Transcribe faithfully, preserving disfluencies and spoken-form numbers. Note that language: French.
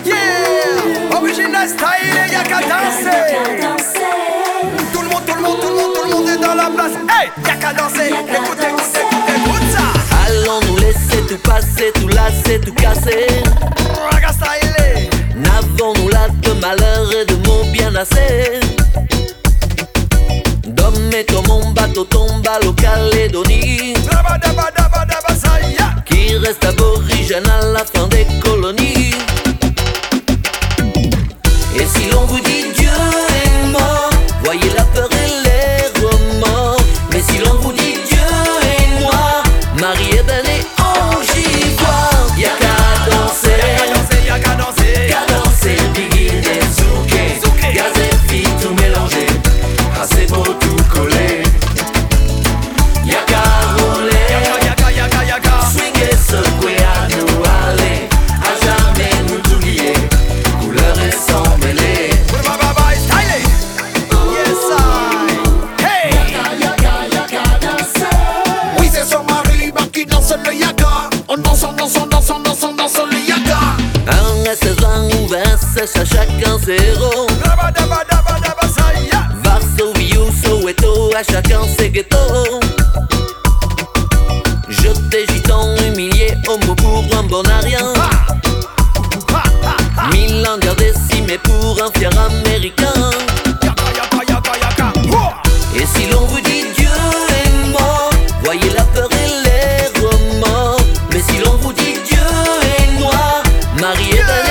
Yeah, original style, y'a qu'à danser. Tout le monde, tout le monde, tout le monde, tout le monde est dans la place. Hey, y'a qu'à danser. Écoute, écoute, écoute, écoute ça. Allons nous laisser tout passer, tout lasser, tout casser. Raga style. N'avons-nous là de malheur et de mots bien assez? D'hommes et comme mon bateau tombe à l'O-Calédonie, qui reste aborigène à la fin des colonies. Et si l'on vous dit Dieu est mort, voyez la peur et les remords. Mais si l'on vous dit Dieu est noir, Marie est belle et ange ivoire. Y'a qu'à danser, Y'a qu'à danser, qu'à danser, biguine et zouké, gaz et filles tout mélangé, assez beau tout collé. Y'a qu'à rouler, y'a qu'à, y'a qu'à, y'a qu'à swinguer, secouer, à nous aller, à jamais nous tout lier, couleur et sang mêlé. Oui, c'est sur Marie-Ba qui danse le yaga. On danse, on danse, on danse, on danse, on danse le yaga. Un S S un ouvert, sèche à chacun ses héros. Varsovie ou Soweto, à chacun ses ghettos. Jeté, gitan, humilié, homo pour un bon à rien. Mille Indiens décimés pour un fier américain. Et si l'on vous dit Dieu est mort, voyez la peur et les remords. Mais si l'on vous dit Dieu est noir, Marie est belle.